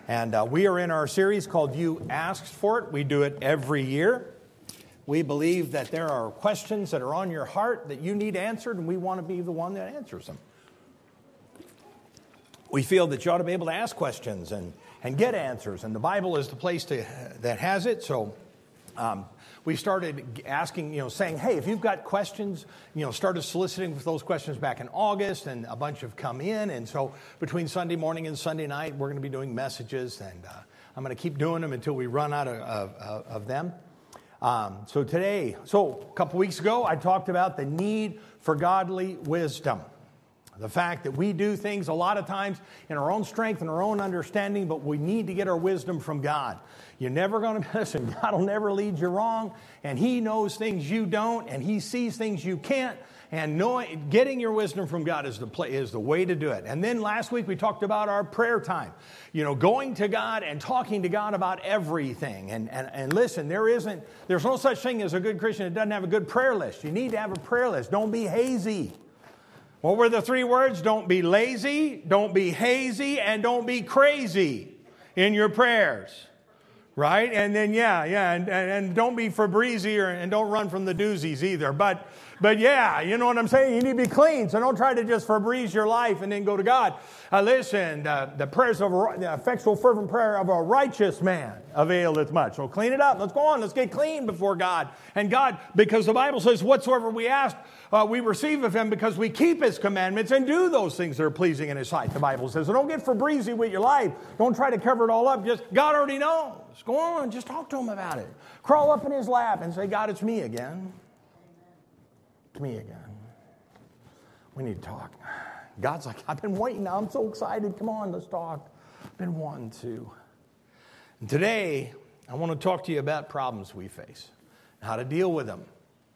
And we are in our series called You Asked For It. We do it every year. We believe that there are questions that are on your heart that you need answered, and we want to be the one that answers them. We feel that you ought to be able to ask questions and get answers, and the Bible is the place that has it. So we started asking, saying, hey, if you've got questions, started soliciting for those questions back in August, and a bunch have come in. And so between Sunday morning and Sunday night, we're going to be doing messages, and I'm going to keep doing them until we run out of them. So a couple weeks ago, I talked about the need for godly wisdom. The fact that we do things a lot of times in our own strength and our own understanding, but we need to get our wisdom from God. You're never going to listen. God will never lead you wrong, and He knows things you don't, and He sees things you can't. And getting your wisdom from God is the way to do it. And then last week we talked about our prayer time. Going to God and talking to God about everything. And listen, there's no such thing as a good Christian that doesn't have a good prayer list. You need to have a prayer list. Don't be hazy. What were the three words? Don't be lazy, don't be hazy, and don't be crazy in your prayers. Right? And then, and don't be Febreze and don't run from the doozies either. But yeah, you know what I'm saying? You need to be clean, so don't try to just Febreze your life and then go to God. Listen, the prayers of the effectual fervent prayer of a righteous man availeth much. So clean it up. Let's go on. Let's get clean before God. And God, because the Bible says, whatsoever we ask, we receive of Him because we keep His commandments and do those things that are pleasing in His sight, the Bible says. So don't get Febreze with your life. Don't try to cover it all up. God already knows. Go on. Just talk to Him about it. Crawl up in His lap and say, God, it's me again. It's me again. We need to talk. God's like, I've been waiting. I'm so excited. Come on, let's talk. I've been wanting to. And today, I want to talk to you about problems we face, how to deal with them.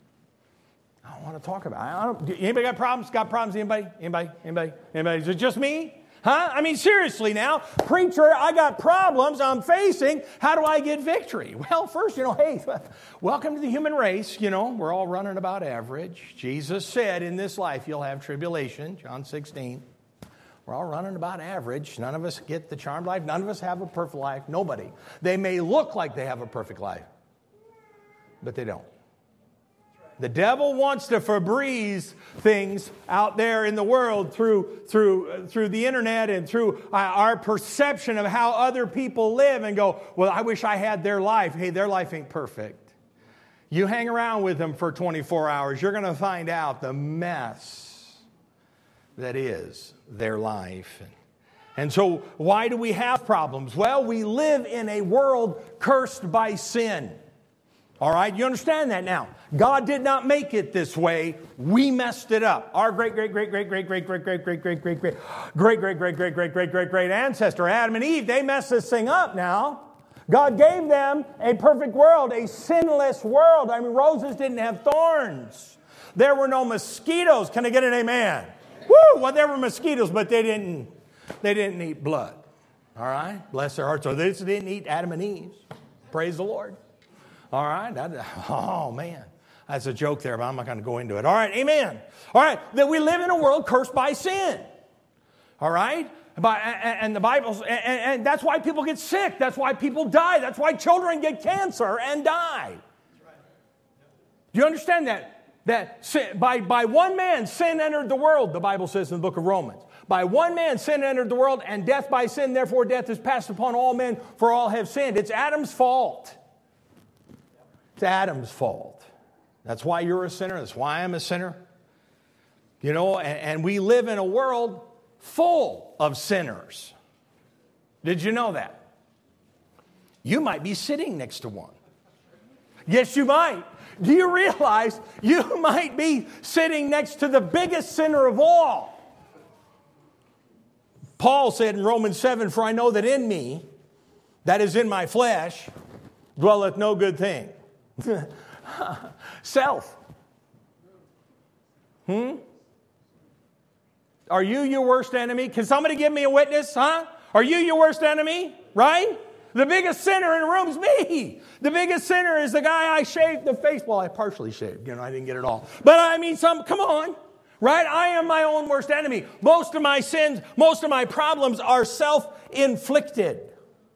I want to talk about it. Anybody got problems? Got problems? Anybody? Is it just me? Huh? I mean, seriously now. Preacher, I got problems I'm facing. How do I get victory? Well, first, hey, welcome to the human race. We're all running about average. Jesus said in this life you'll have tribulation, John 16. We're all running about average. None of us get the charmed life. None of us have a perfect life. Nobody. They may look like they have a perfect life, but they don't. The devil wants to Febreze things out there in the world through the internet and through our perception of how other people live and go, well, I wish I had their life. Hey, their life ain't perfect. You hang around with them for 24 hours, you're going to find out the mess that is their life. And so why do we have problems? Well, we live in a world cursed by sin. All right, you understand that now. God did not make it this way. We messed it up. Our great ancestor, Adam and Eve, they messed this thing up now. God gave them a perfect world, a sinless world. I mean, roses didn't have thorns. There were no mosquitoes. Can I get an amen? Woo! Well, there were mosquitoes, but they didn't eat blood. All right? Bless their hearts. So they didn't eat Adam and Eve. Praise the Lord. All right. Oh, man. That's a joke there, but I'm not going to go into it. All right. Amen. All right. That we live in a world cursed by sin. All right. And the Bible, and that's why people get sick. That's why people die. That's why children get cancer and die. Do you understand that? That sin, by one man, sin entered the world, the Bible says in the book of Romans. By one man, sin entered the world, and death by sin. Therefore, death is passed upon all men, for all have sinned. It's Adam's fault. It's Adam's fault. That's why you're a sinner. That's why I'm a sinner. And we live in a world full of sinners. Did you know that? You might be sitting next to one. Yes, you might. Do you realize you might be sitting next to the biggest sinner of all? Paul said in Romans 7, for I know that in me, that is in my flesh, dwelleth no good thing. Self. Are you your worst enemy? Can somebody give me a witness? Huh? Are you your worst enemy? Right? The biggest sinner in the room is me. The biggest sinner is the guy I shaved the face. Well, I partially shaved. I didn't get it all. But I mean, come on. Right? I am my own worst enemy. Most of my sins, most of my problems are self-inflicted.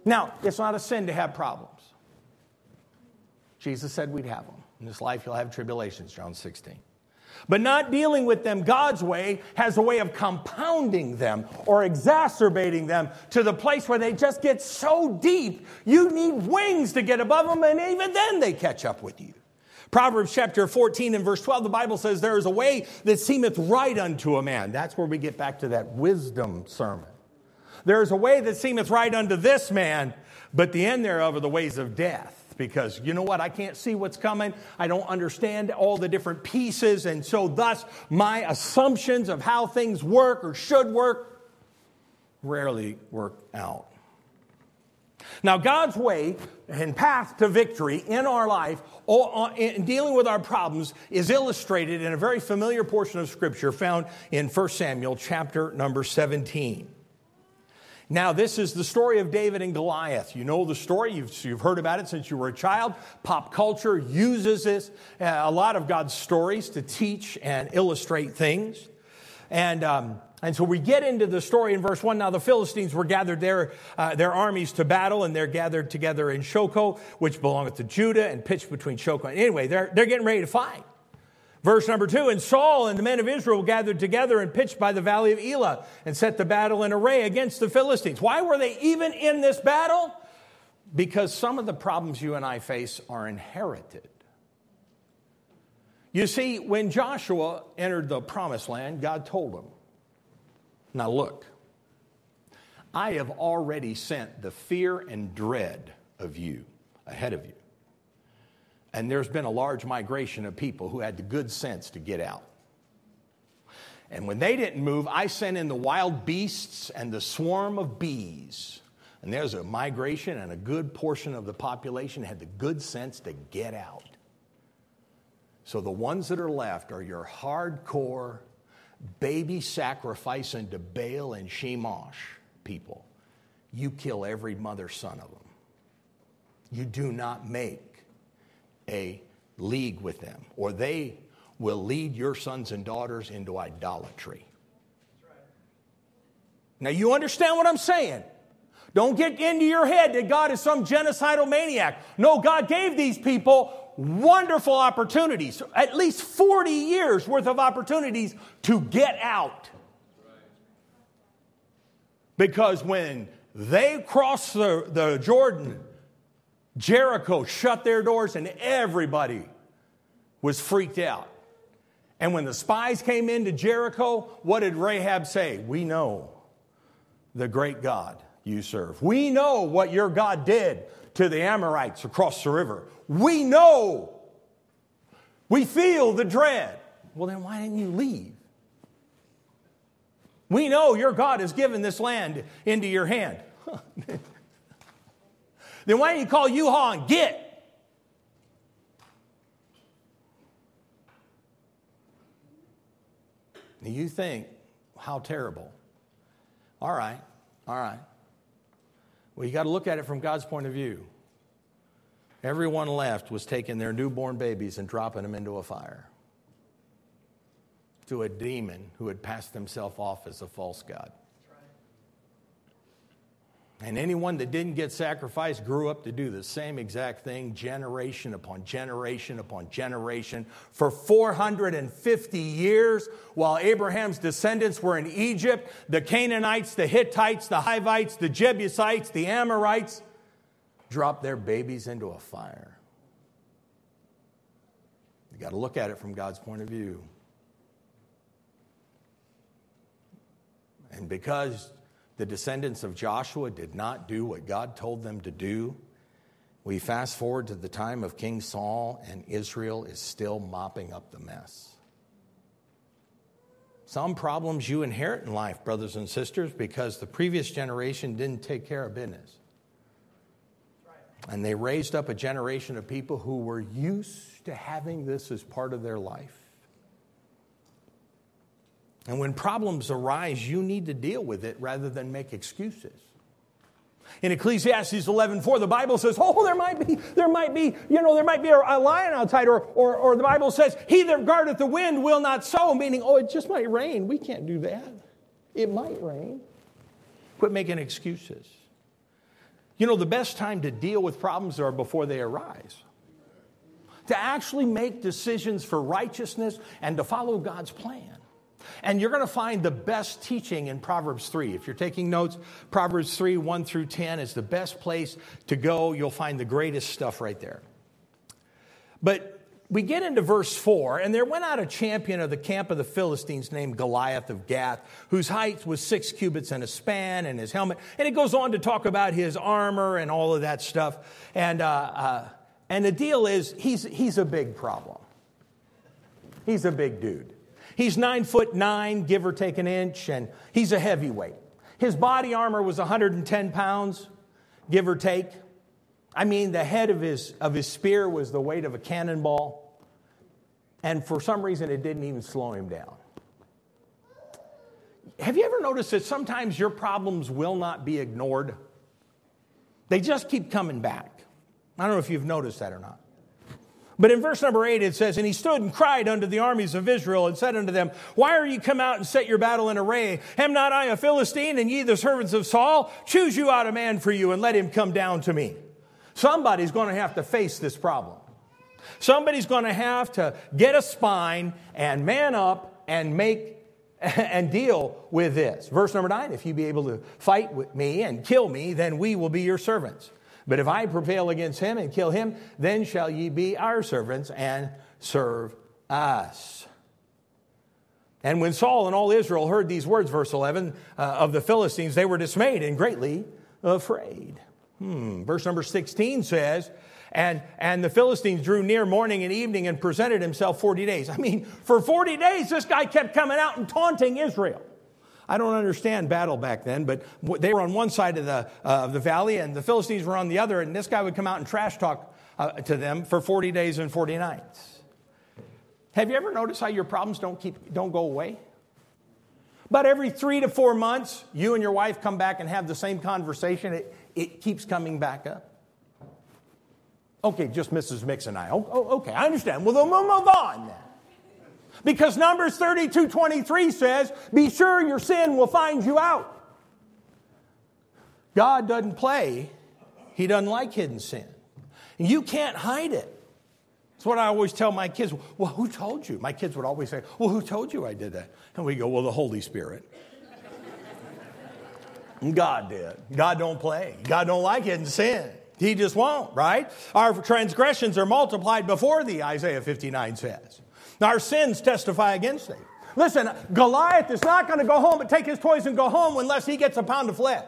Now, it's not a sin to have problems. Jesus said we'd have them. In this life, you'll have tribulations, John 16. But not dealing with them God's way has a way of compounding them or exacerbating them to the place where they just get so deep, you need wings to get above them, and even then they catch up with you. Proverbs chapter 14 and verse 12, the Bible says, there is a way that seemeth right unto a man. That's where we get back to that wisdom sermon. There is a way that seemeth right unto this man, but the end thereof are the ways of death. Because you know what? I can't see what's coming. I don't understand all the different pieces. And so thus, my assumptions of how things work or should work rarely work out. Now, God's way and path to victory in our life, in dealing with our problems, is illustrated in a very familiar portion of Scripture found in 1 Samuel chapter number 17. Now, this is the story of David and Goliath. You know the story. You've heard about it since you were a child. Pop culture uses this, a lot of God's stories to teach and illustrate things. And so we get into the story in verse 1. Now, the Philistines were gathered their armies to battle, and they're gathered together in Shochoh, which belongeth to Judah, and pitched between Shochoh. Anyway, they're getting ready to fight. Verse number 2, and Saul and the men of Israel gathered together and pitched by the valley of Elah and set the battle in array against the Philistines. Why were they even in this battle? Because some of the problems you and I face are inherited. You see, when Joshua entered the promised land, God told him, now look, I have already sent the fear and dread of you ahead of you. And there's been a large migration of people who had the good sense to get out. And when they didn't move, I sent in the wild beasts and the swarm of bees. And there's a migration, and a good portion of the population had the good sense to get out. So the ones that are left are your hardcore, baby sacrificing to Baal and Shemosh people. You kill every mother son of them. You do not make a league with them, or they will lead your sons and daughters into idolatry. Now, you understand what I'm saying? Don't get into your head that God is some genocidal maniac. No, God gave these people wonderful opportunities, at least 40 years worth of opportunities to get out. Because when they crossed the Jordan, Jericho shut their doors and everybody was freaked out. And when the spies came into Jericho, what did Rahab say? We know the great God you serve. We know what your God did to the Amorites across the river. We know. We feel the dread. Well, then why didn't you leave? We know your God has given this land into your hand. Then why don't you call U-Haul and get? You think, how terrible. All right. Well, you got to look at it from God's point of view. Everyone left was taking their newborn babies and dropping them into a fire to a demon who had passed himself off as a false god. And anyone that didn't get sacrificed grew up to do the same exact thing, generation upon generation upon generation, for 450 years, while Abraham's descendants were in Egypt. The Canaanites, the Hittites, the Hivites, the Jebusites, the Amorites dropped their babies into a fire. You got to look at it from God's point of view. And because the descendants of Joshua did not do what God told them to do, we fast forward to the time of King Saul, and Israel is still mopping up the mess. Some problems you inherit in life, brothers and sisters, because the previous generation didn't take care of business. And they raised up a generation of people who were used to having this as part of their life. And when problems arise, you need to deal with it rather than make excuses. In Ecclesiastes 11:4, the Bible says, there might be a lion outside, or the Bible says, he that guardeth the wind will not sow, meaning, it just might rain. We can't do that. It might rain. Quit making excuses. You know, the best time to deal with problems are before they arise. To actually make decisions for righteousness and to follow God's plan. And you're going to find the best teaching in Proverbs 3. If you're taking notes, Proverbs 3, 1 through 10 is the best place to go. You'll find the greatest stuff right there. But we get into verse 4, and there went out a champion of the camp of the Philistines named Goliath of Gath, whose height was 6 cubits and a span, and his helmet. And it goes on to talk about his armor and all of that stuff. And the deal is, he's a big problem. He's a big dude. He's 9'9", give or take an inch, and he's a heavyweight. His body armor was 110 pounds, give or take. I mean, the head of his spear was the weight of a cannonball. And for some reason, it didn't even slow him down. Have you ever noticed that sometimes your problems will not be ignored? They just keep coming back. I don't know if you've noticed that or not. But in verse number 8, it says, "And he stood and cried unto the armies of Israel and said unto them, Why are ye come out and set your battle in array? Am not I a Philistine, and ye the servants of Saul? Choose you out a man for you, and let him come down to me." Somebody's going to have to face this problem. Somebody's going to have to get a spine and man up and deal with this. Verse number 9, "If you be able to fight with me and kill me, then we will be your servants. But if I prevail against him and kill him, then shall ye be our servants and serve us." And when Saul and all Israel heard these words, verse 11, of the Philistines, they were dismayed and greatly afraid. Verse number 16 says, and the Philistines drew near morning and evening and presented himself 40 days. I mean, for 40 days, this guy kept coming out and taunting Israel. I don't understand battle back then, but they were on one side of the valley and the Philistines were on the other, and this guy would come out and trash talk to them for 40 days and 40 nights. Have you ever noticed how your problems don't go away? But every 3 to 4 months, you and your wife come back and have the same conversation. It keeps coming back up. Okay, just Mrs. Mix and I. Okay, I understand. Well, then we'll move on then. Because Numbers 32:23 says, "Be sure your sin will find you out." God doesn't play. He doesn't like hidden sin. You can't hide it. That's what I always tell my kids. "Well, who told you?" My kids would always say, "Well, who told you I did that?" And we go, "Well, the Holy Spirit." God did. God don't play. God don't like hidden sin. He just won't, right? "Our transgressions are multiplied before thee," Isaiah 59 says. "Our sins testify against thee." Listen, Goliath is not going to go home and take his toys and go home unless he gets a pound of flesh.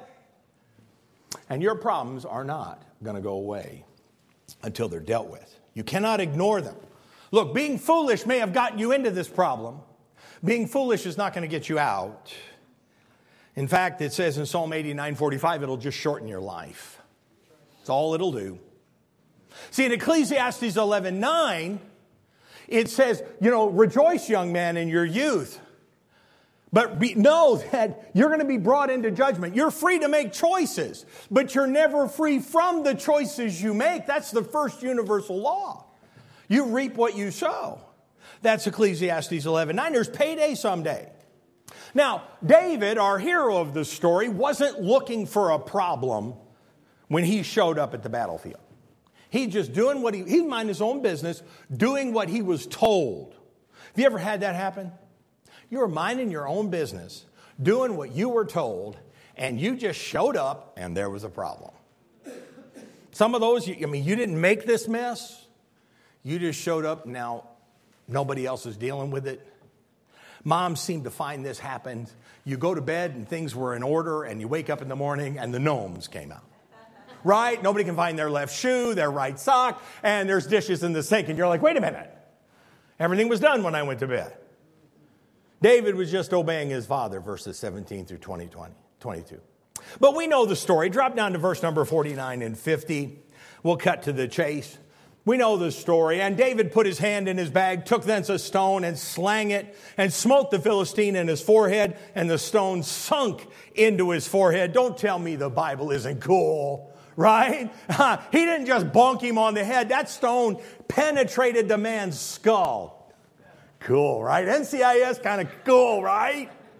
And your problems are not going to go away until they're dealt with. You cannot ignore them. Look, being foolish may have gotten you into this problem. Being foolish is not going to get you out. In fact, it says in Psalm 89:45, it'll just shorten your life. That's all it'll do. See, in Ecclesiastes 11:9, it says, rejoice, young man, in your youth. But know that you're going to be brought into judgment. You're free to make choices, but you're never free from the choices you make. That's the first universal law. You reap what you sow. That's Ecclesiastes 11:9. There's payday someday. Now, David, our hero of the story, wasn't looking for a problem when he showed up at the battlefield. He's just doing he minded his own business, doing what he was told. Have you ever had that happen? You were minding your own business, doing what you were told, and you just showed up and there was a problem. Some of those, you didn't make this mess. You just showed up, now nobody else is dealing with it. Moms seem to find this happens. You go to bed and things were in order, and you wake up in the morning and the gnomes came out. Right? Nobody can find their left shoe, their right sock, and there's dishes in the sink. And you're like, wait a minute. Everything was done when I went to bed. David was just obeying his father, verses 17 through 22. But we know the story. Drop down to verse number 49 and 50. We'll cut to the chase. We know the story. "And David put his hand in his bag, took thence a stone, and slang it, and smote the Philistine in his forehead, and the stone sunk into his forehead." Don't tell me the Bible isn't cool, right? He didn't just bonk him on the head. That stone penetrated the man's skull. Cool, right? NCIS, kind of cool, right?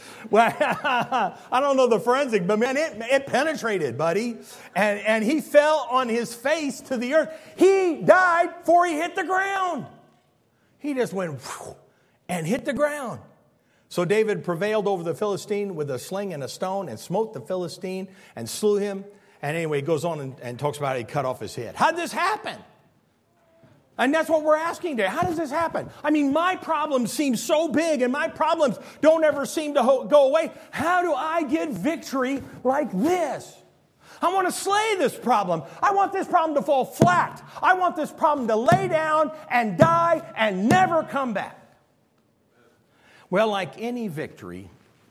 Well, I don't know the forensic, but man, it penetrated, buddy. And he fell on his face to the earth. He died before he hit the ground. He just went and hit the ground. So David prevailed over the Philistine with a sling and a stone and smote the Philistine and slew him. And anyway, he goes on and talks about it. He cut off his head. How did this happen? And that's what we're asking today. How does this happen? I mean, my problems seem so big and my problems don't ever seem to go away. How do I get victory like this? I want to slay this problem. I want this problem to fall flat. I want this problem to lay down and die and never come back. Well, like any victory,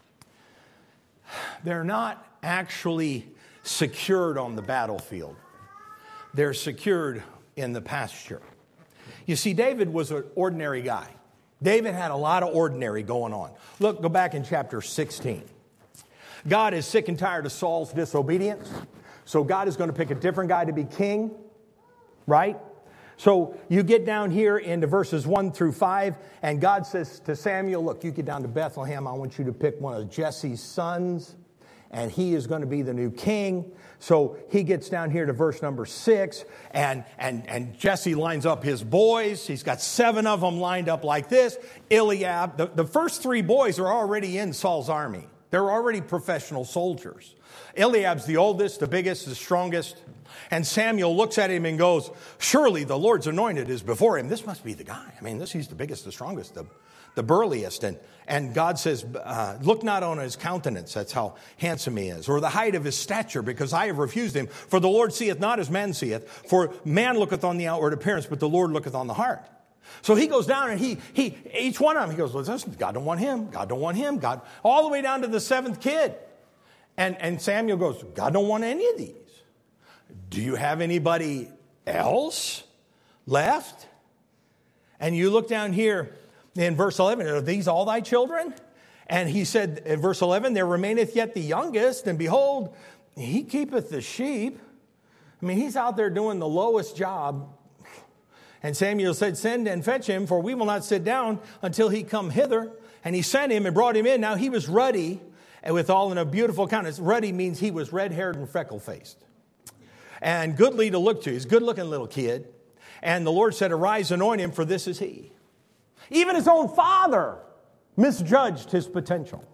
they're not actually secured on the battlefield. They're secured in the pasture. You see, David was an ordinary guy. David had a lot of ordinary going on. Look, go back in chapter 16. God is sick and tired of Saul's disobedience. So God is going to pick a different guy to be king, right? So you get down here into verses 1 through 5, and God says to Samuel, look, you get down to Bethlehem. I want you to pick one of Jesse's sons, and he is going to be the new king. So he gets down here to verse number 6, and Jesse lines up his boys. He's got 7 of them lined up like this. Eliab, the first 3 boys are already in Saul's army. They're already professional soldiers. Eliab's the oldest, the biggest, the strongest. And Samuel looks at him and goes, surely the Lord's anointed is before him. This must be the guy. I mean, he's the biggest, the strongest, the burliest. And God says, look not on his countenance, that's how handsome he is, or the height of his stature, because I have refused him. For the Lord seeth not as man seeth, for man looketh on the outward appearance, but the Lord looketh on the heart. So he goes down and he each one of them, he goes, listen, God don't want him, God don't want him, God, all the way down to the 7th kid. And Samuel goes, God don't want any of these. Do you have anybody else left? And you look down here in verse 11, are these all thy children? And he said in verse 11, there remaineth yet the youngest, and behold, he keepeth the sheep. I mean, he's out there doing the lowest job. And Samuel said, send and fetch him, for we will not sit down until he come hither. And he sent him and brought him in. Now he was ruddy, and withal in a beautiful countenance. Ruddy means he was red-haired and freckle-faced. And goodly to look to. He's a good-looking little kid. And the Lord said, arise, anoint him, for this is he. Even his own father misjudged his potential.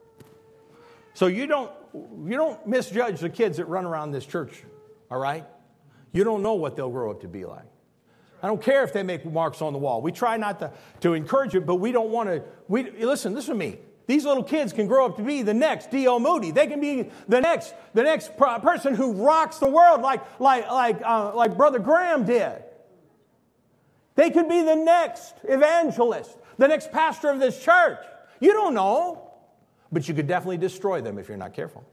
So you don't misjudge the kids that run around this church, all right? You don't know what they'll grow up to be like. I don't care if they make marks on the wall. We try not to encourage it, but we don't want to. Listen to me. These little kids can grow up to be the next D.L. Moody. They can be the next person who rocks the world like Brother Graham did. They could be the next evangelist, the next pastor of this church. You don't know, but you could definitely destroy them if you're not careful.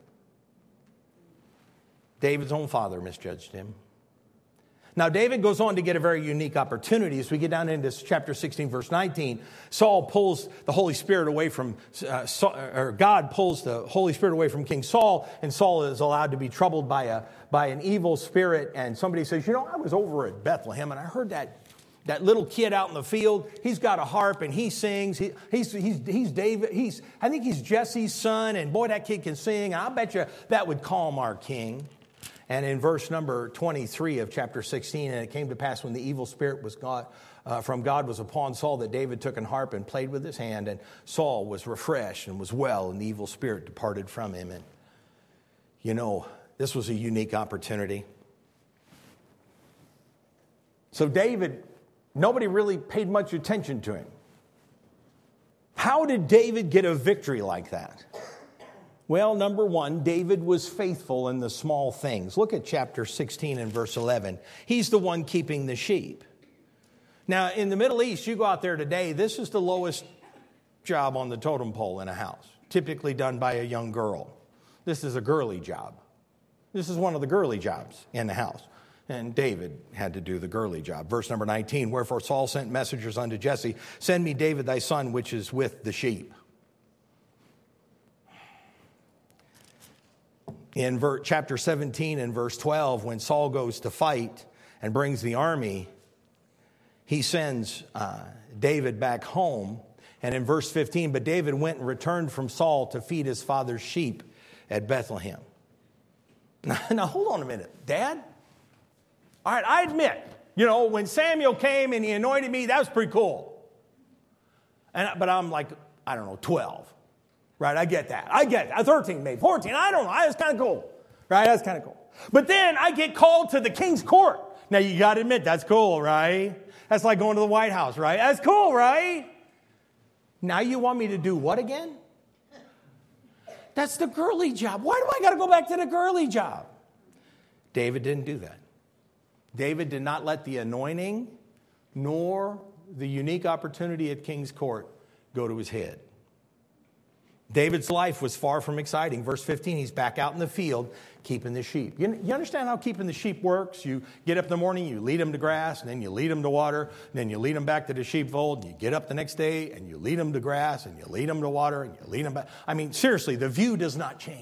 David's own father misjudged him. Now, David goes on to get a very unique opportunity. As we get down into chapter 16, verse 19, Saul pulls the Holy Spirit away from, God pulls the Holy Spirit away from King Saul, and Saul is allowed to be troubled by an evil spirit. And somebody says, I was over at Bethlehem, and I heard that little kid out in the field. He's got a harp, and he sings. He's David. I think he's Jesse's son, and boy, that kid can sing. And I bet you that would calm our king. And in verse number 23 of chapter 16, and it came to pass when the evil spirit was from God was upon Saul, that David took an harp and played with his hand, and Saul was refreshed and was well, and the evil spirit departed from him. And this was a unique opportunity. So David, nobody really paid much attention to him. How did David get a victory like that? Well, number one, David was faithful in the small things. Look at chapter 16 and verse 11. He's the one keeping the sheep. Now, in the Middle East, you go out there today, this is the lowest job on the totem pole in a house, typically done by a young girl. This is a girly job. This is one of the girly jobs in the house. And David had to do the girly job. Verse number 19, wherefore Saul sent messengers unto Jesse, send me David thy son, which is with the sheep. In chapter 17 and verse 12, when Saul goes to fight and brings the army, he sends David back home. And in verse 15, but David went and returned from Saul to feed his father's sheep at Bethlehem. Now, hold on a minute, Dad. All right, I admit, when Samuel came and he anointed me, that was pretty cool. But I'm like, 12. Right, I get that. 13 maybe, 14, I don't know. That's kind of cool. Right, that's kind of cool. But then I get called to the king's court. Now, you got to admit, that's cool, right? That's like going to the White House, right? That's cool, right? Now you want me to do what again? That's the girly job. Why do I got to go back to the girly job? David didn't do that. David did not let the anointing nor the unique opportunity at king's court go to his head. David's life was far from exciting. Verse 15, he's back out in the field keeping the sheep. You understand how keeping the sheep works? You get up in the morning, you lead them to grass, and then you lead them to water, and then you lead them back to the sheepfold, and you get up the next day, and you lead them to grass, and you lead them to water, and you lead them back. I mean, seriously, the view does not change.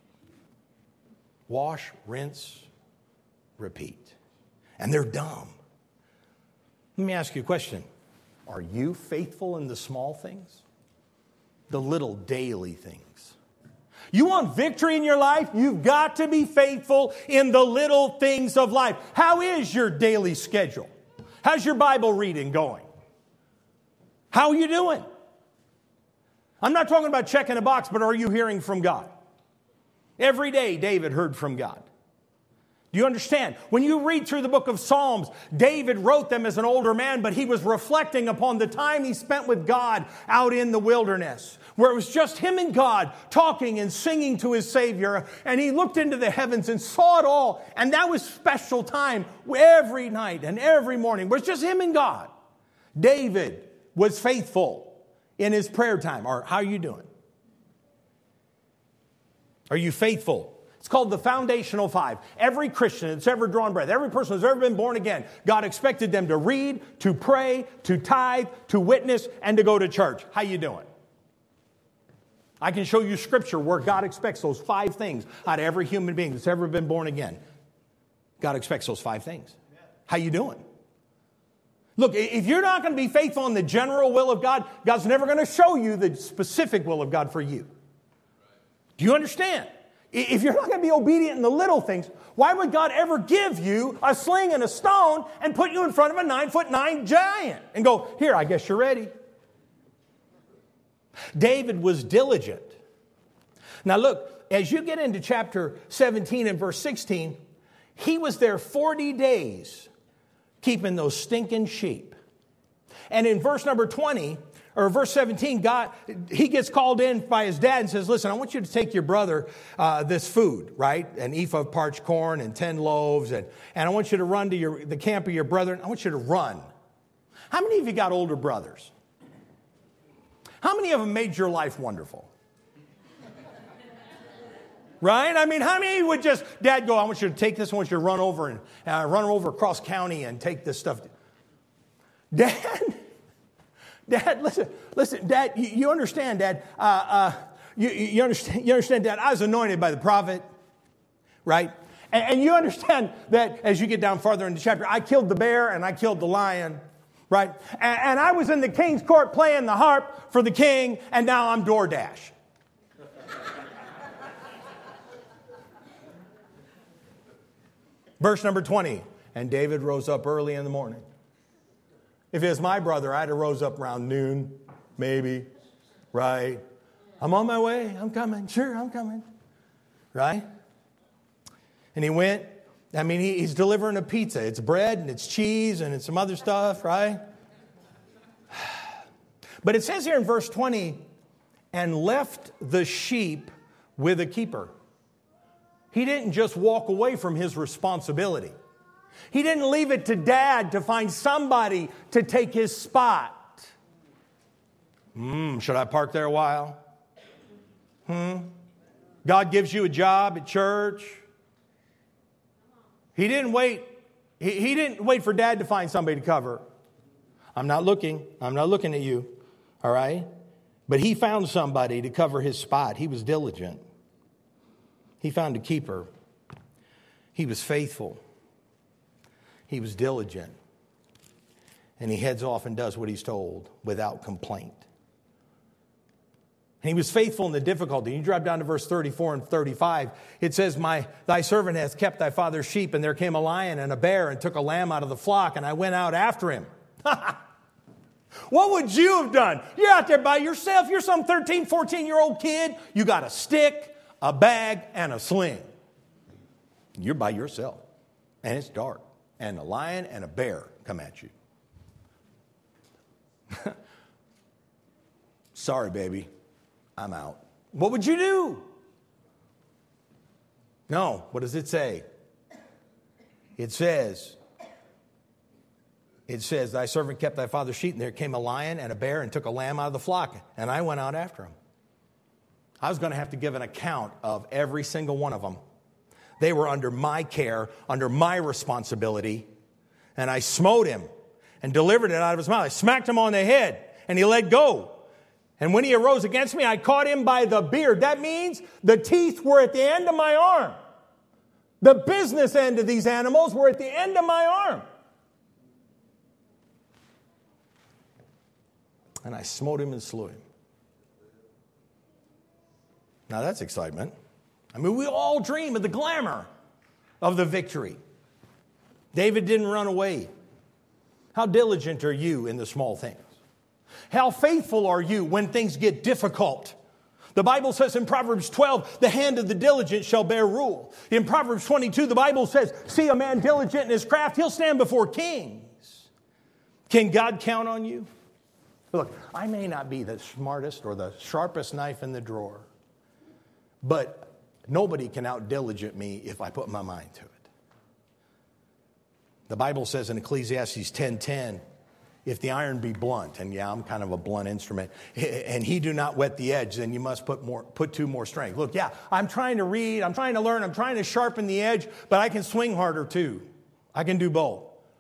Wash, rinse, repeat. And they're dumb. Let me ask you a question. Are you faithful in the small things? The little daily things. You want victory in your life? You've got to be faithful in the little things of life. How is your daily schedule? How's your Bible reading going? How are you doing? I'm not talking about checking a box, but are you hearing from God? Every day David heard from God. Do you understand? When you read through the book of Psalms, David wrote them as an older man, but he was reflecting upon the time he spent with God out in the wilderness, where it was just him and God talking and singing to his Savior. And he looked into the heavens and saw it all. And that was special time every night and every morning. It was just him and God. David was faithful in his prayer time. Or how are you doing? Are you faithful? It's called the foundational five. Every Christian that's ever drawn breath, every person who's ever been born again, God expected them to read, to pray, to tithe, to witness, and to go to church. How you doing? I can show you scripture where God expects those 5 things out of every human being that's ever been born again. God expects those 5 things. How you doing? Look, if you're not going to be faithful in the general will of God, God's never going to show you the specific will of God for you. Do you understand? If you're not going to be obedient in the little things, why would God ever give you a sling and a stone and put you in front of a 9'9" giant and go, here, I guess you're ready? David was diligent. Now look, as you get into chapter 17 and verse 16, he was there 40 days keeping those stinking sheep. And in verse number 20, or verse 17, he gets called in by his dad and says, listen, I want you to take your brother this food, right? An ephah of parched corn and 10 loaves. And I want you to run to the camp of your brethren. I want you to run. How many of you got older brothers? How many of them made your life wonderful? Right? I mean, how many would just, Dad, go, I want you to take this, I want you to run over and run over across county and take this stuff. Dad, listen, Dad, you understand, Dad, you understand, Dad, I was anointed by the prophet, right? And you understand that as you get down farther in the chapter, I killed the bear and I killed the lion, right? And I was in the king's court playing the harp for the king, and now I'm DoorDash. Verse number 20, and David rose up early in the morning. If it was my brother, I'd have rose up around noon, maybe, right? I'm on my way, I'm coming, sure, I'm coming, right? And he went, I mean, he's delivering a pizza. It's bread and it's cheese and it's some other stuff, right? But it says here in verse 20, and left the sheep with a keeper. He didn't just walk away from his responsibility. He didn't leave it to Dad to find somebody to take his spot. Should I park there a while? God gives you a job at church. He didn't wait. He didn't wait for Dad to find somebody to cover. I'm not looking at you. All right? But he found somebody to cover his spot. He was diligent. He found a keeper. He was faithful. He was diligent. And he heads off and does what he's told without complaint. And he was faithful in the difficulty. You drop down to verse 34 and 35. It says, thy servant has kept thy father's sheep, and there came a lion and a bear and took a lamb out of the flock, and I went out after him. What would you have done? You're out there by yourself. You're some 13, 14-year-old kid. You got a stick, a bag, and a sling. You're by yourself. And it's dark. And a lion and a bear come at you. Sorry, baby. I'm out. What would you do? No. What does it say? It says, thy servant kept thy father's sheep, and there came a lion and a bear and took a lamb out of the flock, and I went out after him. I was going to have to give an account of every single one of them. They were under my care, under my responsibility, and I smote him and delivered it out of his mouth. I smacked him on the head, and he let go. And when he arose against me, I caught him by the beard. That means the teeth were at the end of my arm. The business end of these animals were at the end of my arm. And I smote him and slew him. Now that's excitement. I mean, we all dream of the glamour of the victory. David didn't run away. How diligent are you in the small things? How faithful are you when things get difficult? The Bible says in Proverbs 12, the hand of the diligent shall bear rule. In Proverbs 22, the Bible says, see a man diligent in his craft, he'll stand before kings. Can God count on you? Look, I may not be the smartest or the sharpest knife in the drawer, but nobody can out-diligent me if I put my mind to it. The Bible says in Ecclesiastes 10:10, if the iron be blunt, and yeah, I'm kind of a blunt instrument, and he do not whet the edge, then you must put to more strength. Look, yeah, I'm trying to read, I'm trying to learn, I'm trying to sharpen the edge, but I can swing harder too. I can do both.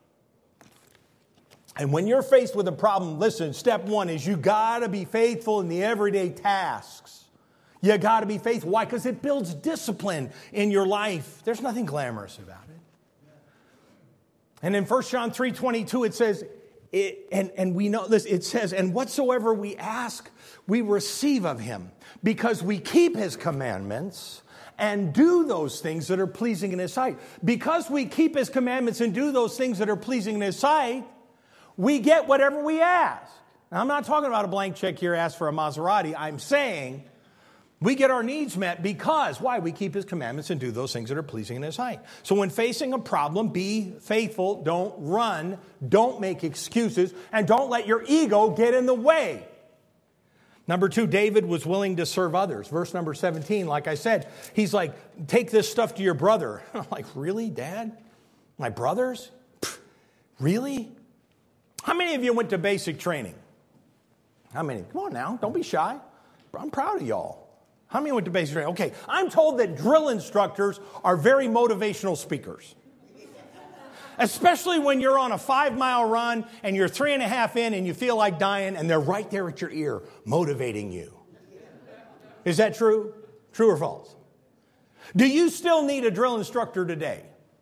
And when you're faced with a problem, listen, step one is you got to be faithful in the everyday tasks. You got to be faithful. Why? Because it builds discipline in your life. There's nothing glamorous about it. And in 1 John 3:22, it says, and we know this, it says, and whatsoever we ask, we receive of him, because we keep his commandments and do those things that are pleasing in his sight. Because we keep his commandments and do those things that are pleasing in his sight, we get whatever we ask. Now, I'm not talking about a blank check here, ask for a Maserati. I'm saying we get our needs met because, why? We keep his commandments and do those things that are pleasing in his sight. So when facing a problem, be faithful, don't run, don't make excuses, and don't let your ego get in the way. Number two, David was willing to serve others. Verse number 17, like I said, he's like, take this stuff to your brother. I'm like, really, Dad? My brothers? Pfft, really? How many of you went to basic training? How many? Come on now, don't be shy. I'm proud of y'all. How many went to basic training? Okay, I'm told that drill instructors are very motivational speakers. Especially when you're on a 5-mile run and you're 3.5 in and you feel like dying and they're right there at your ear motivating you. Is that true? True or false? Do you still need a drill instructor today?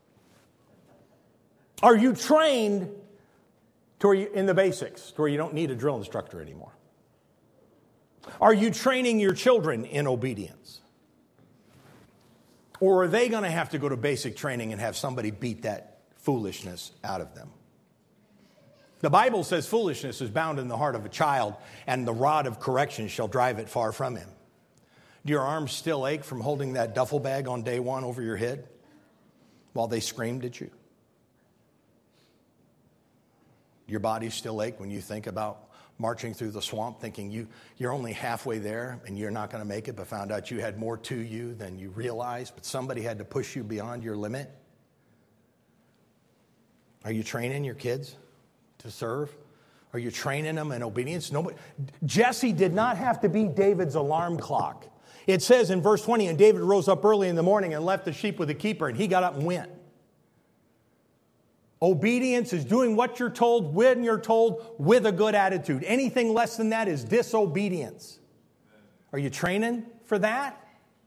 Are you trained in the basics to where you don't need a drill instructor anymore? Are you training your children in obedience? Or are they going to have to go to basic training and have somebody beat that foolishness out of them? The Bible says foolishness is bound in the heart of a child, and the rod of correction shall drive it far from him. Do your arms still ache from holding that duffel bag on day one over your head while they screamed at you? Your body still ache when you think about marching through the swamp thinking you're only halfway there and you're not going to make it, but found out you had more to you than you realized, but somebody had to push you beyond your limit? Are you training your kids to serve? Are you training them in obedience? Jesse did not have to be David's alarm clock. It says in verse 20, and David rose up early in the morning and left the sheep with the keeper, and he got up and went. Obedience is doing what you're told, when you're told, with a good attitude. Anything less than that is disobedience. Are you training for that?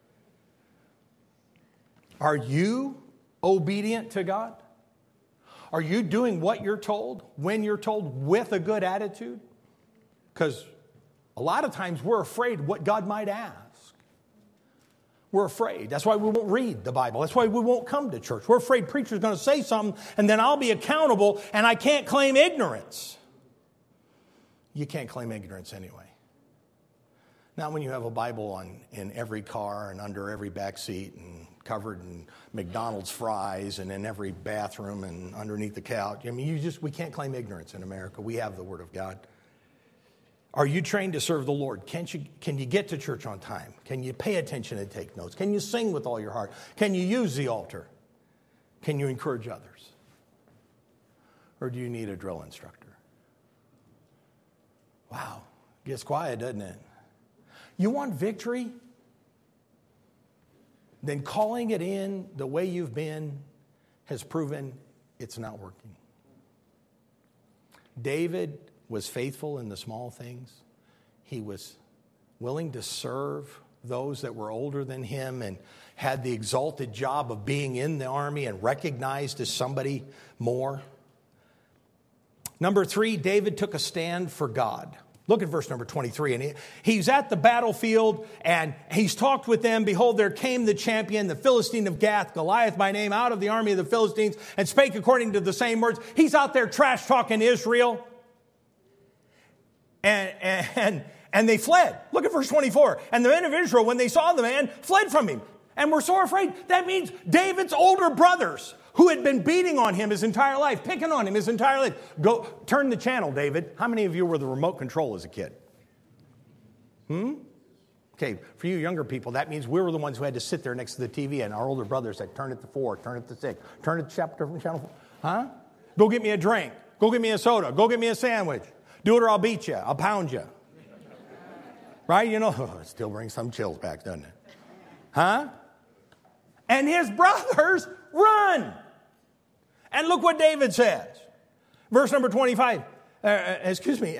Are you obedient to God? Are you doing what you're told, when you're told, with a good attitude? Because A lot of times we're afraid what God might ask. We're afraid. That's why we won't read the Bible. That's why we won't come to church. We're afraid preacher's going to say something and then I'll be accountable and I can't claim ignorance. You can't claim ignorance anyway. Not when you have a Bible in every car and under every back seat and covered in McDonald's fries and in every bathroom and underneath the couch. I mean, we can't claim ignorance in America. We have the Word of God. Are you trained to serve the Lord? Can you get to church on time? Can you pay attention and take notes? Can you sing with all your heart? Can you use the altar? Can you encourage others? Or do you need a drill instructor? Wow, gets quiet, doesn't it? You want victory? Then calling it in the way you've been has proven it's not working. David was faithful in the small things. He was willing to serve those that were older than him and had the exalted job of being in the army and recognized as somebody more. Number 3, David took a stand for God. Look at verse number 23. And he's at the battlefield and he's talked with them. Behold, there came the champion, the Philistine of Gath, Goliath by name, out of the army of the Philistines and spake according to the same words. He's out there trash talking Israel. And they fled. Look at verse 24. And the men of Israel, when they saw the man, fled from him and were sore afraid. That means David's older brothers who had been beating on him his entire life, picking on him his entire life. Go, turn the channel, David. How many of you were the remote control as a kid? Okay, for you younger people, that means we were the ones who had to sit there next to the TV and our older brothers said, turn it to 4, turn it to 6, turn it to channel 4. Huh? Go get me a drink. Go get me a soda. Go get me a sandwich. Do it or I'll beat you. I'll pound you. Right? You know, it still brings some chills back, doesn't it? Huh? And his brothers run. And look what David says. Verse number 25. Verse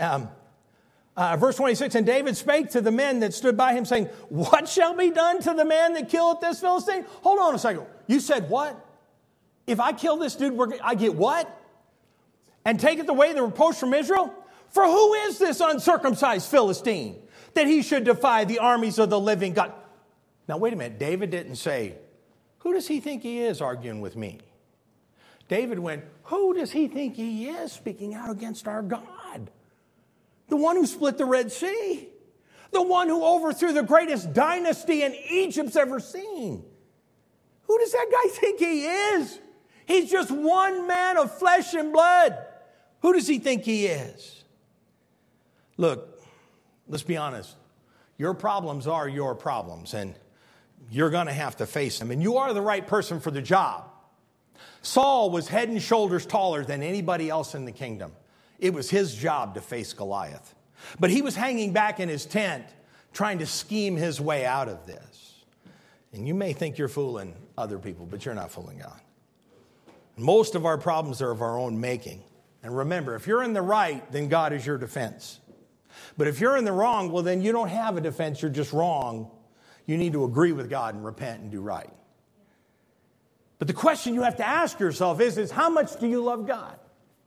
26. And David spake to the men that stood by him, saying, what shall be done to the man that killeth this Philistine? Hold on a second. You said what? If I kill this dude, I get what? And taketh away the reproach from Israel? For who is this uncircumcised Philistine that he should defy the armies of the living God? Now, wait a minute. David didn't say, who does he think he is arguing with me? David went, who does he think he is speaking out against our God? The one who split the Red Sea. The one who overthrew the greatest dynasty in Egypt's ever seen. Who does that guy think he is? He's just one man of flesh and blood. Who does he think he is? Look, let's be honest. Your problems are your problems, and you're going to have to face them. And you are the right person for the job. Saul was head and shoulders taller than anybody else in the kingdom. It was his job to face Goliath. But he was hanging back in his tent, trying to scheme his way out of this. And you may think you're fooling other people, but you're not fooling God. Most of our problems are of our own making. And remember, if you're in the right, then God is your defense. But if you're in the wrong, well, then you don't have a defense. You're just wrong. You need to agree with God and repent and do right. But the question you have to ask yourself is how much do you love God?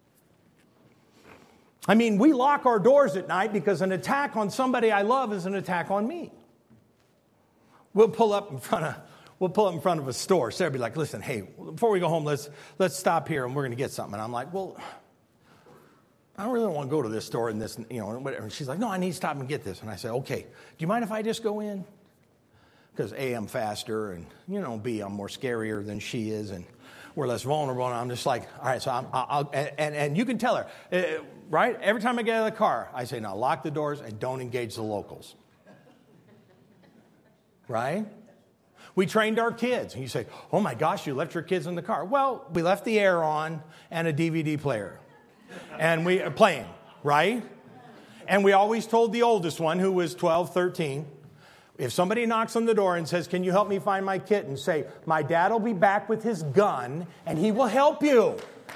I mean, we lock our doors at night because an attack on somebody I love is an attack on me. We'll pull up in front of a store. Sarah will be like, listen, hey, before we go home, let's stop here and we're going to get something. And I'm like, well, I don't really want to go to this store and this, whatever. And she's like, no, I need to stop and get this. And I said, okay, do you mind if I just go in? Because A, I'm faster, and, B, I'm more scarier than she is, and we're less vulnerable. And I'm just like, all right, so and you can tell her, right? Every time I get out of the car, I say, now lock the doors and don't engage the locals. Right? We trained our kids. And you say, oh my gosh, you left your kids in the car. Well, we left the air on and a DVD player. And we are playing, right? And we always told the oldest one, who was 12, 13, if somebody knocks on the door and says, can you help me find my kitten? Say, my dad will be back with his gun and he will help you.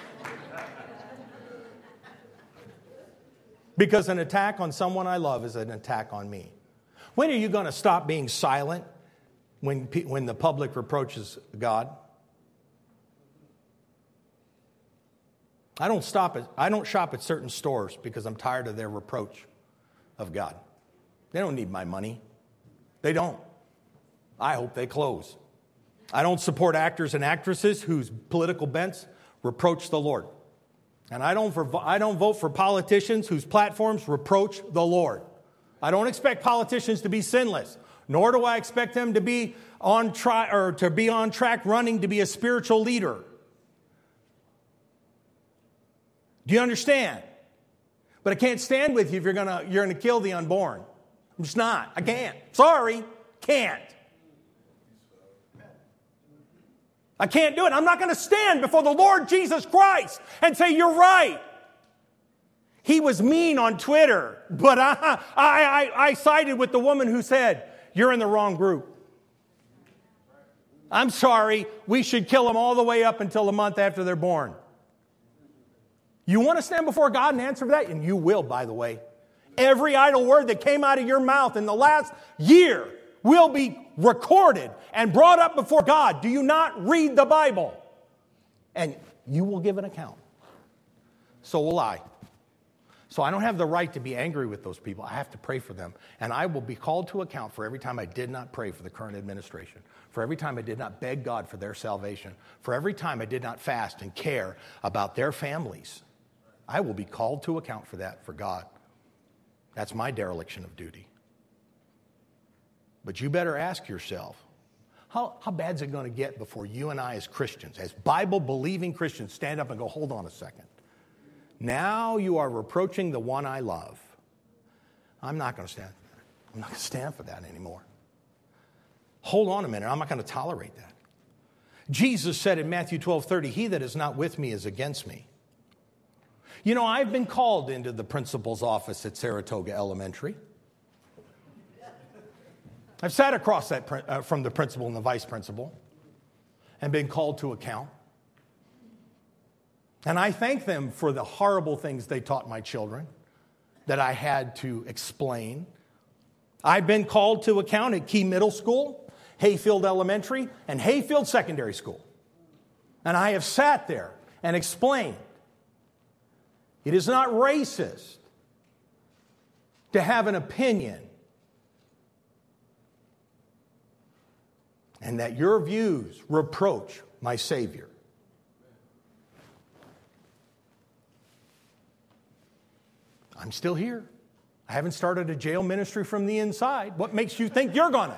Because an attack on someone I love is an attack on me. When are you going to stop being silent when the public reproaches God? I don't shop at certain stores because I'm tired of their reproach of God. They don't need my money. They don't. I hope they close. I don't support actors and actresses whose political bents reproach the Lord. And I don't vote for politicians whose platforms reproach the Lord. I don't expect politicians to be sinless, nor do I expect them to be on track running to be a spiritual leader. Do you understand? But I can't stand with you if you're gonna kill the unborn. I'm just not. I can't. Sorry, can't. I can't do it. I'm not going to stand before the Lord Jesus Christ and say, you're right. He was mean on Twitter, but I sided with the woman who said, you're in the wrong group. I'm sorry. We should kill them all the way up until a month after they're born. You want to stand before God and answer for that? And you will, by the way. Every idle word that came out of your mouth in the last year will be recorded and brought up before God. Do you not read the Bible? And you will give an account. So will I. So I don't have the right to be angry with those people. I have to pray for them. And I will be called to account for every time I did not pray for the current administration, for every time I did not beg God for their salvation, for every time I did not fast and care about their families. I will be called to account for that for God. That's my dereliction of duty. But you better ask yourself, how bad is it going to get before you and I as Christians, as Bible-believing Christians, stand up and go, hold on a second. Now you are reproaching the one I love. I'm not going to stand for that. I'm not going to stand for that anymore. Hold on a minute. I'm not going to tolerate that. Jesus said in Matthew 12:30, he that is not with me is against me. You know, I've been called into the principal's office at Saratoga Elementary. I've sat across that from the principal and the vice principal and been called to account. And I thank them for the horrible things they taught my children that I had to explain. I've been called to account at Key Middle School, Hayfield Elementary, and Hayfield Secondary School. And I have sat there and explained. It is not racist to have an opinion, and that your views reproach my Savior. I'm still here. I haven't started a jail ministry from the inside. What makes you think you're gonna?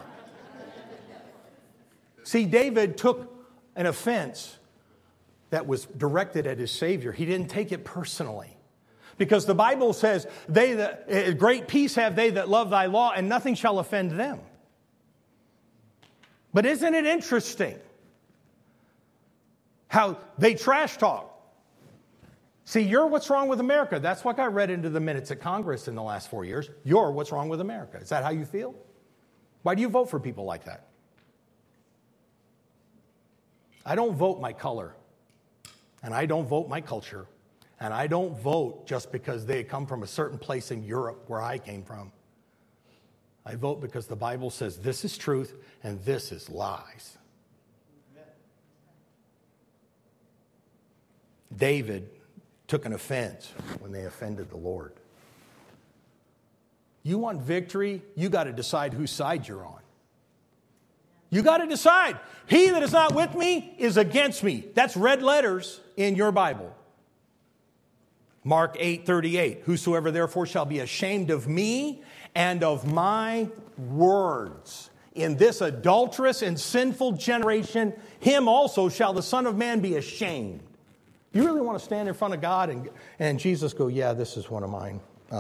See, David took an offense that was directed at his Savior. He didn't take it personally. Because the Bible says, great peace have they that love thy law, and nothing shall offend them. But isn't it interesting how they trash talk? See, you're what's wrong with America. That's what got read into the minutes at Congress in the last 4 years. You're what's wrong with America. Is that how you feel? Why do you vote for people like that? I don't vote my color. And I don't vote my culture. And I don't vote just because they come from a certain place in Europe where I came from. I vote because the Bible says this is truth and this is lies. David took an offense when they offended the Lord. You want victory, you got to decide whose side you're on. You got to decide. He that is not with me is against me. That's red letters in your Bible. Mark 8:38, whosoever therefore shall be ashamed of me and of my words in this adulterous and sinful generation, him also shall the Son of Man be ashamed. You really want to stand in front of God and Jesus go, yeah, this is one of mine.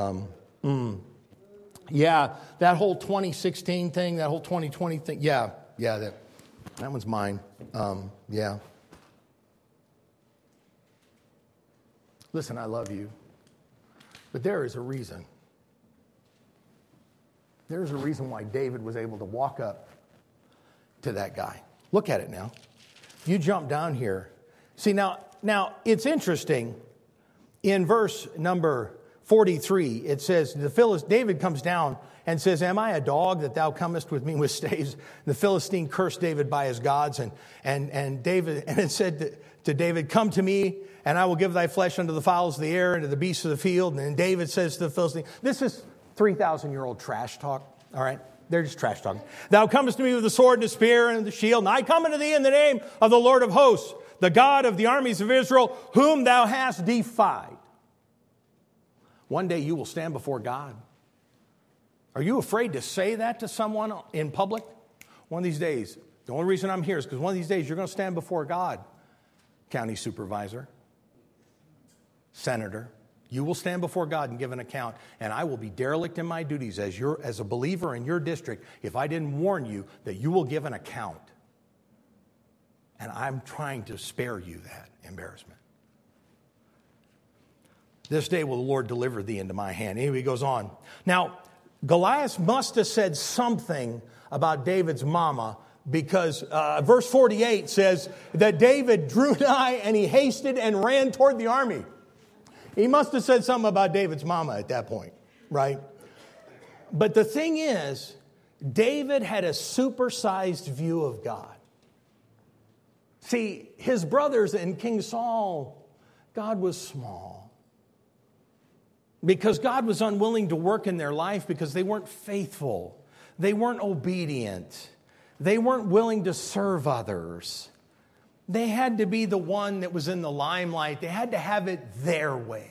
Yeah, that whole 2016 thing, that whole 2020 thing, yeah, that one's mine. Yeah. Listen, I love you, but there is a reason. There's a reason why David was able to walk up to that guy. Look at it now. You jump down here. See, now it's interesting. In verse number 43, it says, David comes down and says, am I a dog that thou comest with me with staves? The Philistine cursed David by his gods, and it said to David, come to me, and I will give thy flesh unto the fowls of the air and to the beasts of the field. And then David says to the Philistine, this is 3,000-year-old trash talk, all right? They're just trash talking. Thou comest to me with the sword and the spear and the shield, and I come unto thee in the name of the Lord of hosts, the God of the armies of Israel, whom thou hast defied. One day you will stand before God. Are you afraid to say that to someone in public? One of these days, the only reason I'm here is because one of these days you're going to stand before God, county supervisor, senator. You will stand before God and give an account, and I will be derelict in my duties as a believer in your district if I didn't warn you that you will give an account. And I'm trying to spare you that embarrassment. This day will the Lord deliver thee into my hand. Anyway, he goes on. Now, Goliath must have said something about David's mama, because verse 48 says that David drew nigh and he hasted and ran toward the army. He must have said something about David's mama at that point, right? But the thing is, David had a supersized view of God. See, his brothers and King Saul, God was small. Because God was unwilling to work in their life because they weren't faithful. They weren't obedient. They weren't willing to serve others. They had to be the one that was in the limelight. They had to have it their way.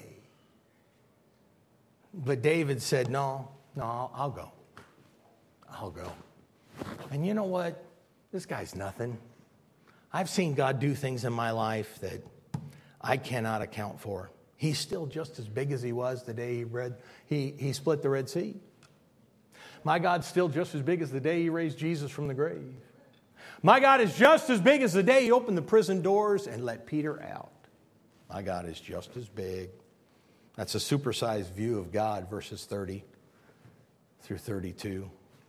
But David said, no, I'll go. I'll go. And you know what? This guy's nothing. I've seen God do things in my life that I cannot account for. He's still just as big as he was the day he split the Red Sea. My God's still just as big as the day he raised Jesus from the grave. My God is just as big as the day he opened the prison doors and let Peter out. My God is just as big. That's a supersized view of God, verses 30 through 32.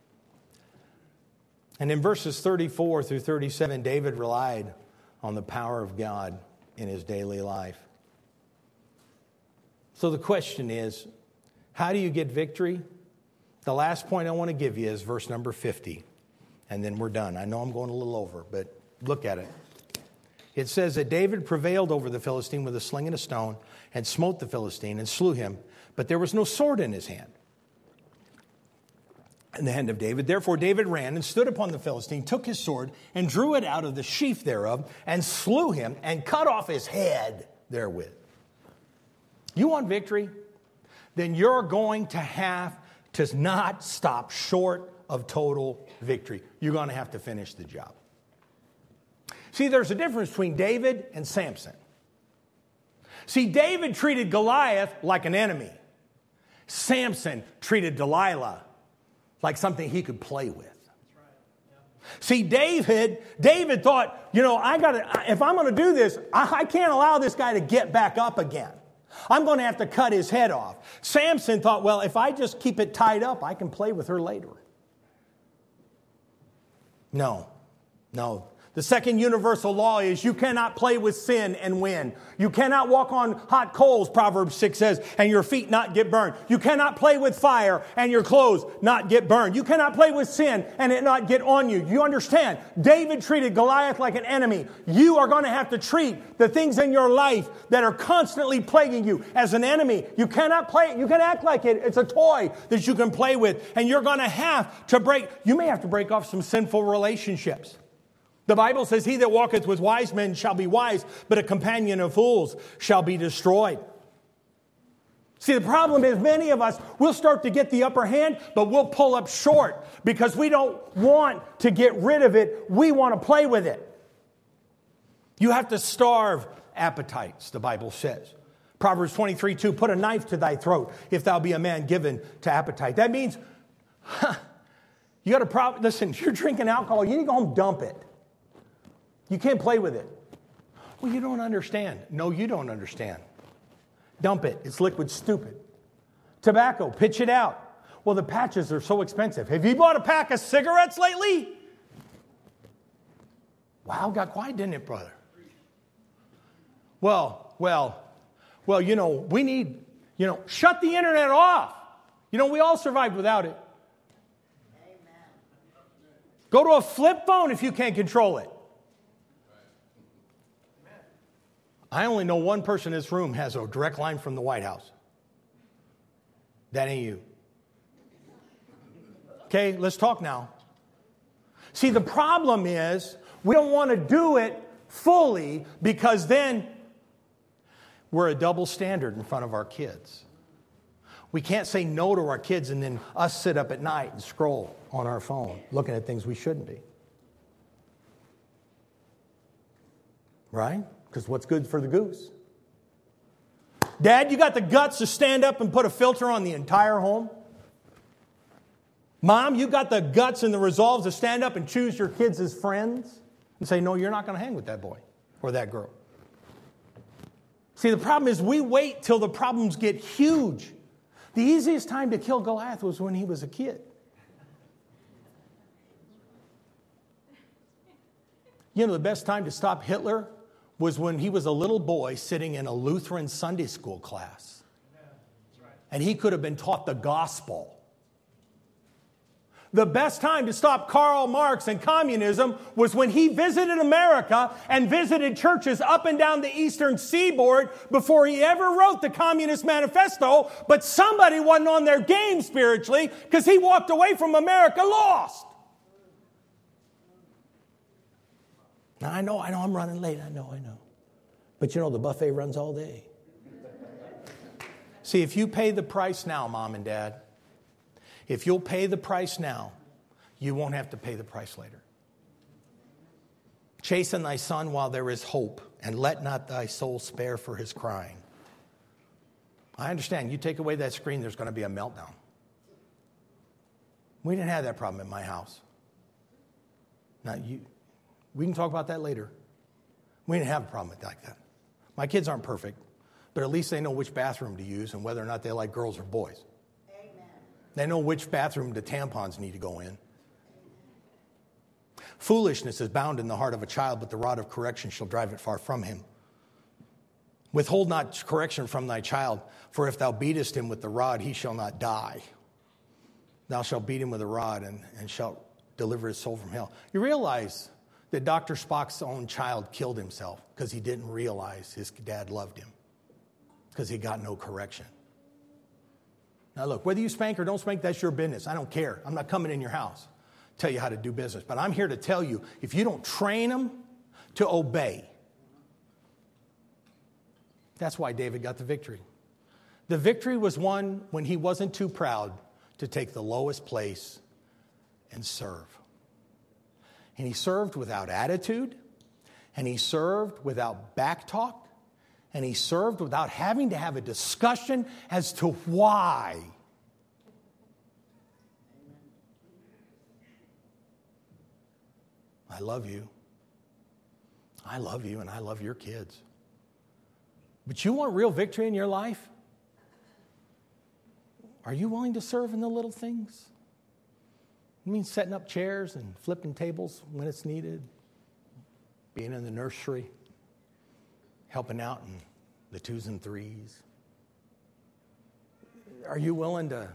And in verses 34 through 37, David relied on the power of God in his daily life. So the question is, how do you get victory? The last point I want to give you is verse number 50. And then we're done. I know I'm going a little over, but look at it. It says that David prevailed over the Philistine with a sling and a stone and smote the Philistine and slew him, but there was no sword in his hand. In the hand of David. Therefore David ran and stood upon the Philistine, took his sword and drew it out of the sheath thereof and slew him and cut off his head therewith. You want victory? Then you're going to have to not stop short of total victory. You're going to have to finish the job. See, there's a difference between David and Samson. See, David treated Goliath like an enemy. Samson treated Delilah like something he could play with. See, David thought, if I'm going to do this, I can't allow this guy to get back up again. I'm going to have to cut his head off. Samson thought, well, if I just keep it tied up, I can play with her later. No. The second universal law is you cannot play with sin and win. You cannot walk on hot coals, Proverbs 6 says, and your feet not get burned. You cannot play with fire and your clothes not get burned. You cannot play with sin and it not get on you. You understand? David treated Goliath like an enemy. You are going to have to treat the things in your life that are constantly plaguing you as an enemy. You cannot play it. You can act like it's a toy that you can play with, and you're going to have to you may have to break off some sinful relationships. The Bible says, he that walketh with wise men shall be wise, but a companion of fools shall be destroyed. See, the problem is many of us will start to get the upper hand, but we'll pull up short because we don't want to get rid of it. We want to play with it. You have to starve appetites, the Bible says. Proverbs 23:2, put a knife to thy throat if thou be a man given to appetite. That means, you got a problem. Listen, if you're drinking alcohol, you need to go home and dump it. You can't play with it. Well, you don't understand. No, you don't understand. Dump it. It's liquid stupid. Tobacco, pitch it out. Well, the patches are so expensive. Have you bought a pack of cigarettes lately? Wow, got quiet, didn't it, brother? Well, we need, shut the internet off. We all survived without it. Amen. Go to a flip phone if you can't control it. I only know one person in this room has a direct line from the White House. That ain't you. Okay, let's talk now. See, the problem is we don't want to do it fully because then we're a double standard in front of our kids. We can't say no to our kids and then us sit up at night and scroll on our phone looking at things we shouldn't be. Right? Because what's good for the goose? Dad, you got the guts to stand up and put a filter on the entire home? Mom, you got the guts and the resolve to stand up and choose your kids as friends and say, no, you're not going to hang with that boy or that girl. See, the problem is we wait till the problems get huge. The easiest time to kill Goliath was when he was a kid. You know, the best time to stop Hitler was when he was a little boy sitting in a Lutheran Sunday school class. And he could have been taught the gospel. The best time to stop Karl Marx and communism was when he visited America and visited churches up and down the eastern seaboard before he ever wrote the Communist Manifesto, but somebody wasn't on their game spiritually because he walked away from America lost. Now, I know I'm running late. I know. But you know, the buffet runs all day. See, if you pay the price now, Mom and Dad, if you'll pay the price now, you won't have to pay the price later. Chasten thy son while there is hope, and let not thy soul spare for his crying. I understand. You take away that screen, there's going to be a meltdown. We didn't have that problem at my house. We can talk about that later. We didn't have a problem like that. My kids aren't perfect, but at least they know which bathroom to use and whether or not they like girls or boys. They know which bathroom the tampons need to go in. Foolishness is bound in the heart of a child, but the rod of correction shall drive it far from him. Withhold not correction from thy child, for if thou beatest him with the rod, he shall not die. Thou shalt beat him with a rod and shalt deliver his soul from hell. You realize that Dr. Spock's own child killed himself because he didn't realize his dad loved him, because he got no correction. Now look, whether you spank or don't spank, that's your business. I don't care. I'm not coming in your house to tell you how to do business. But I'm here to tell you, if you don't train them to obey, that's why David got the victory. The victory was won when he wasn't too proud to take the lowest place and serve. And he served without attitude, and he served without backtalk, and he served without having to have a discussion as to why. I love you. I love you, and I love your kids. But you want real victory in your life? Are you willing to serve in the little things? It means setting up chairs and flipping tables when it's needed, being in the nursery, helping out in the 2s and 3s. Are you willing to,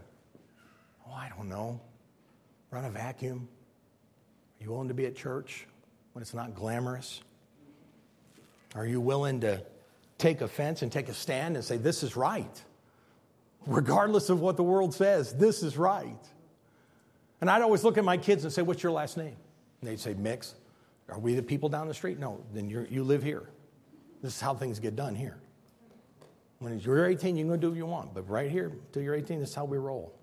run a vacuum? Are you willing to be at church when it's not glamorous? Are you willing to take offense and take a stand and say, this is right? Regardless of what the world says, this is right. And I'd always look at my kids and say, what's your last name? And they'd say, Mix. Are we the people down the street? No, then you live here. This is how things get done here. When you're 18, you can go do what you want. But right here, until you're 18, this is how we roll.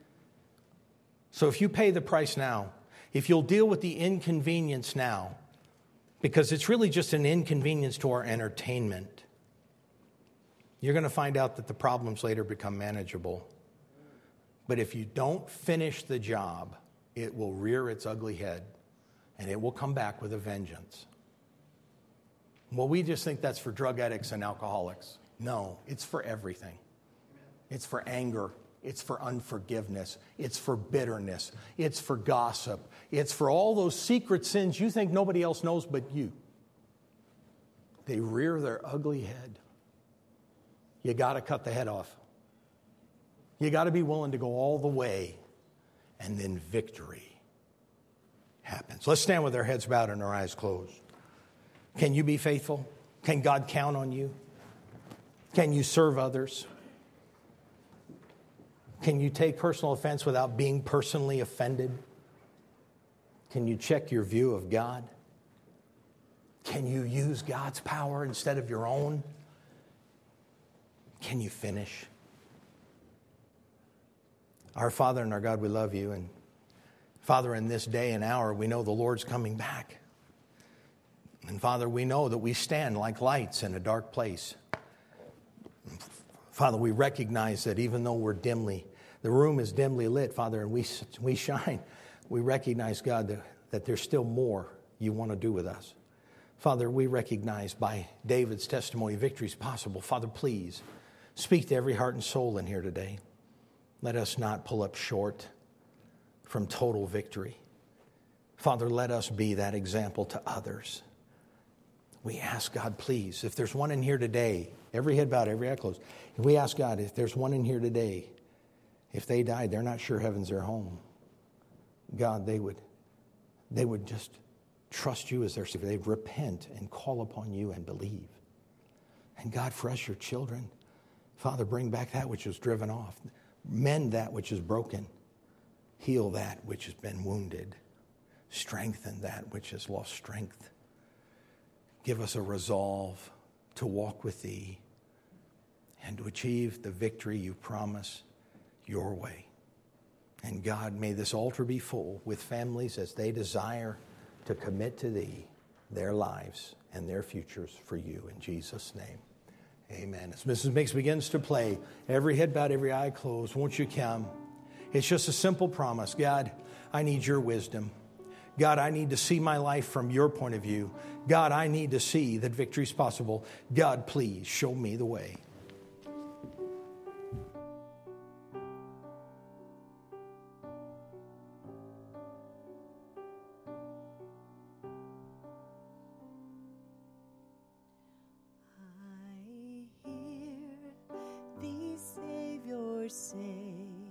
So if you pay the price now, if you'll deal with the inconvenience now, because it's really just an inconvenience to our entertainment, you're going to find out that the problems later become manageable. But if you don't finish the job, it will rear its ugly head, and it will come back with a vengeance. Well, we just think that's for drug addicts and alcoholics. No, it's for everything. It's for anger. It's for unforgiveness. It's for bitterness. It's for gossip. It's for all those secret sins you think nobody else knows but you. They rear their ugly head. You got to cut the head off. You got to be willing to go all the way, and then victory happens. Let's stand with our heads bowed and our eyes closed. Can you be faithful? Can God count on you? Can you serve others? Can you take personal offense without being personally offended? Can you check your view of God? Can you use God's power instead of your own? Can you finish? Our Father and our God, we love you. And Father, in this day and hour, we know the Lord's coming back. And Father, we know that we stand like lights in a dark place. Father, we recognize that even though the room is dimly lit, Father, and we shine, we recognize, God, that there's still more you want to do with us. Father, we recognize by David's testimony, victory is possible. Father, please speak to every heart and soul in here today. Let us not pull up short from total victory. Father, let us be that example to others. We ask God, please, if there's one in here today, every head bowed, every eye closed, we ask God, if there's one in here today, if they died, they're not sure heaven's their home. God, they would just trust you as their Savior. They'd repent and call upon you and believe. And God, for us, your children, Father, bring back that which is driven off. Mend that which is broken. Heal that which has been wounded. Strengthen that which has lost strength. Give us a resolve to walk with thee and to achieve the victory you promise your way. And God, may this altar be full with families as they desire to commit to thee their lives and their futures for you. In Jesus' name, amen. As Mrs. Mix begins to play, every head bowed, every eye closed, won't you come? It's just a simple promise. God, I need your wisdom. God, I need to see my life from your point of view. God, I need to see that victory is possible. God, please show me the way. Say,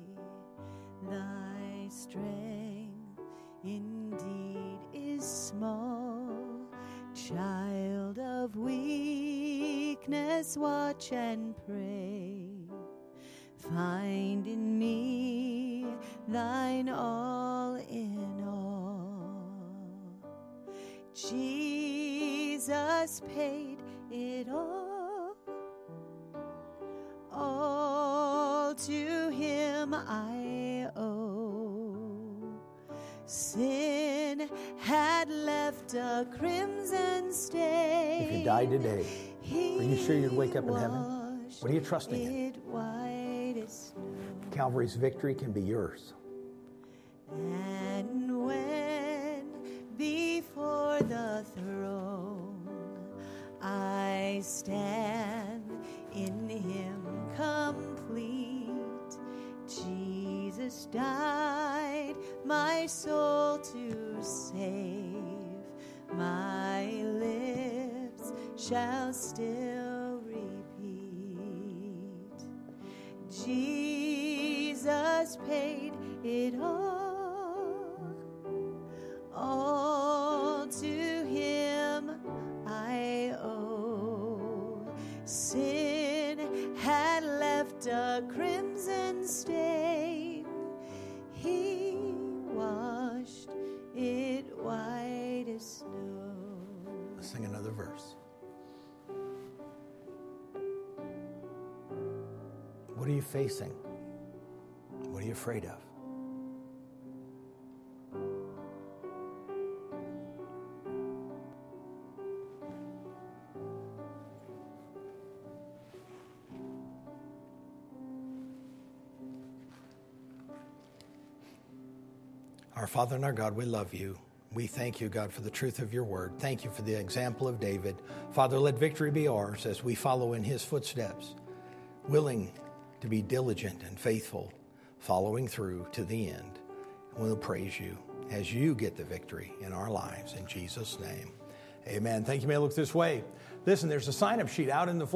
thy strength indeed is small. Child of weakness, watch and pray. Find in me thine all in all. Jesus paid it all. To him I owe. Sin had left a crimson stain. If you died today, are you sure you'd wake up in heaven? What are you trusting in? Calvary's victory can be yours. And when before the throne I stand in him complete, Jesus died my soul to save. My lips shall still repeat, Jesus paid it all to him I owe. Sin had left a crimson stain, he washed it white as snow. Let's sing another verse. What are you facing? What are you afraid of? Our Father and our God, we love you. We thank you, God, for the truth of your word. Thank you for the example of David. Father, let victory be ours as we follow in his footsteps, willing to be diligent and faithful, following through to the end. We'll praise you as you get the victory in our lives. In Jesus' name, amen. Thank you. May I look this way. Listen, there's a sign-up sheet out in the